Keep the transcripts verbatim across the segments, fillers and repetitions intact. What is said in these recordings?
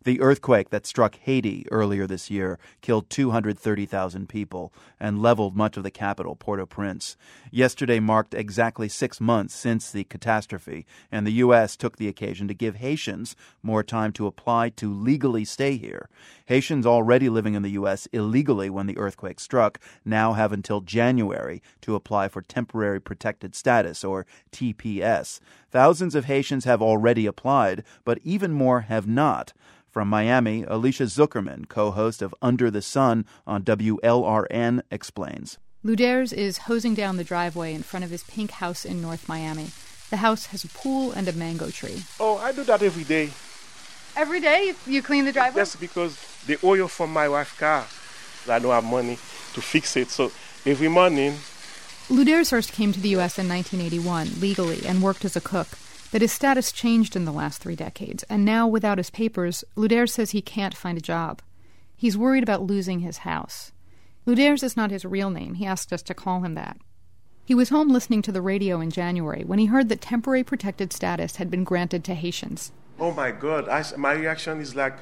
The earthquake that struck Haiti earlier this year killed two hundred thirty thousand people and leveled much of the capital, Port-au-Prince. Yesterday marked exactly six months since the catastrophe, and the U S took the occasion to give Haitians more time to apply to legally stay here. Haitians already living in the U S illegally when the earthquake struck now have until January to apply for Temporary Protected Status, or T P S. Thousands of Haitians have already applied, but even more have not. From Miami, Alicia Zuckerman, co-host of Under the Sun on W L R N, explains. Luders is hosing down the driveway in front of his pink house in North Miami. The house has a pool and a mango tree. Oh, I do that every day. Every day you clean the driveway? That's because the oil from my wife's car, I don't have money to fix it. So every morning... Luders first came to the U S in nineteen eighty-one, legally, and worked as a cook. But his status changed in the last three decades, and now, without his papers, Luders says he can't find a job. He's worried about losing his house. Luders is not his real name. He asked us to call him that. He was home listening to the radio in January when he heard that temporary protected status had been granted to Haitians. Oh, my God. I, my reaction is like,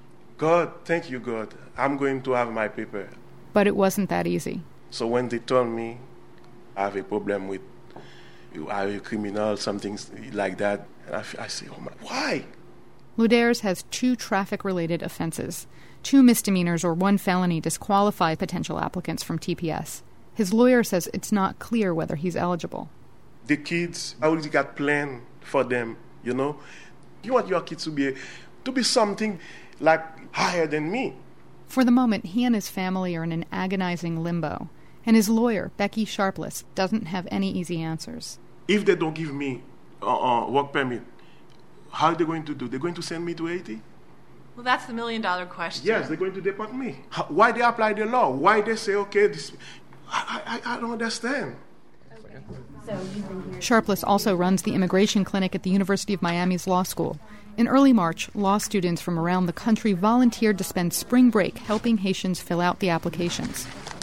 God, thank you, God. I'm going to have my paper. But it wasn't that easy. So when they told me I have a problem with you are a criminal, something like that. And I, I say, oh my, why? Luders has two traffic-related offenses. Two misdemeanors or one felony disqualify potential applicants from T P S. His lawyer says it's not clear whether he's eligible. The kids, I already got plan for them, you know. You want your kids to be to be something like higher than me. For the moment, he and his family are in an agonizing limbo. And his lawyer, Becky Sharpless, doesn't have any easy answers. If they don't give me a uh, uh, work permit, how are they going to do? They're going to send me to Haiti? Well, that's the million-dollar question. Yes, they're going to deport me. How, why they apply the law? Why they say, okay, this... I, I, I don't understand. Sharpless also runs the immigration clinic at the University of Miami's law school. In early March, law students from around the country volunteered to spend spring break helping Haitians fill out the applications.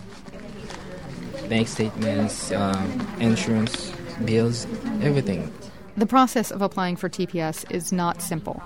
Bank statements, um, insurance, bills, everything. The process of applying for T P S is not simple.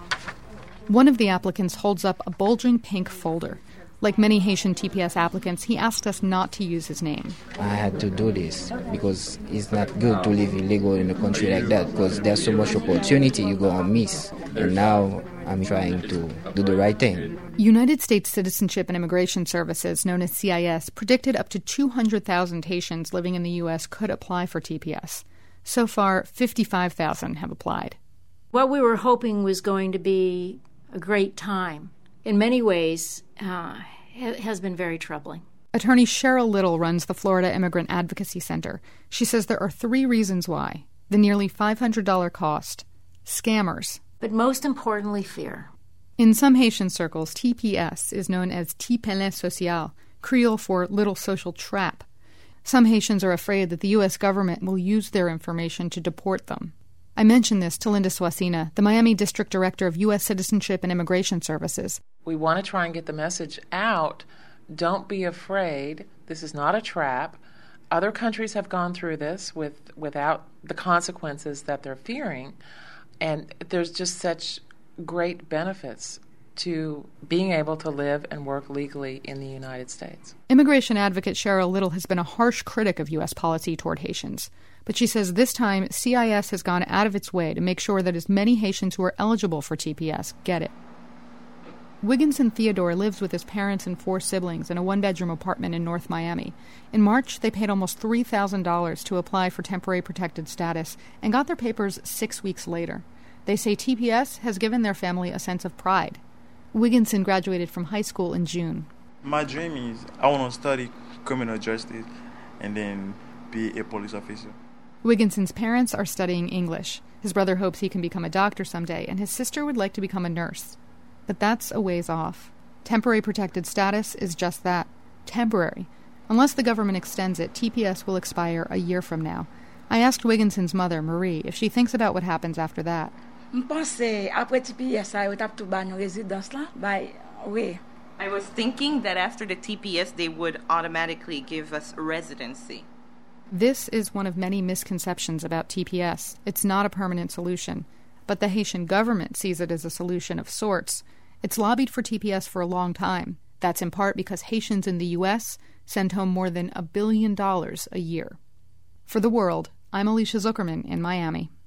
One of the applicants holds up a bulging pink folder. Like many Haitian T P S applicants, he asked us not to use his name. I had to do this because it's not good to live illegal in a country like that because there's so much opportunity you go and miss. And now I'm trying to do the right thing. United States Citizenship and Immigration Services, known as C I S, predicted up to two hundred thousand Haitians living in the U S could apply for T P S. So far, fifty-five thousand have applied. What we were hoping was going to be a great time. In many ways, uh, it has been very troubling. Attorney Cheryl Little runs the Florida Immigrant Advocacy Center. She says there are three reasons why. The nearly five hundred dollars cost, scammers, but most importantly, fear. In some Haitian circles, T P S is known as Tipele Social, Creole for little social trap. Some Haitians are afraid that the U S government will use their information to deport them. I mentioned this to Linda Swasina, the Miami District Director of U S Citizenship and Immigration Services. We want to try and get the message out. Don't be afraid. This is not a trap. Other countries have gone through this with without the consequences that they're fearing. And there's just such great benefits to being able to live and work legally in the United States. Immigration advocate Cheryl Little has been a harsh critic of U S policy toward Haitians. But she says this time C I S has gone out of its way to make sure that as many Haitians who are eligible for T P S get it. Wigginson Theodore lives with his parents and four siblings in a one-bedroom apartment in North Miami. In March, they paid almost three thousand dollars to apply for temporary protected status and got their papers six weeks later. They say T P S has given their family a sense of pride. Wigginson graduated from high school in June. My dream is I want to study criminal justice and then be a police officer. Wigginson's parents are studying English. His brother hopes he can become a doctor someday, and his sister would like to become a nurse. But that's a ways off. Temporary protected status is just that, temporary. Unless the government extends it, T P S will expire a year from now. I asked Wigginson's mother, Marie, if she thinks about what happens after that. I was thinking that after the T P S, they would automatically give us residency. This is one of many misconceptions about T P S. It's not a permanent solution. But the Haitian government sees it as a solution of sorts. It's lobbied for T P S for a long time. That's in part because Haitians in the U S send home more than a billion dollars a year. For The World, I'm Alicia Zuckerman in Miami.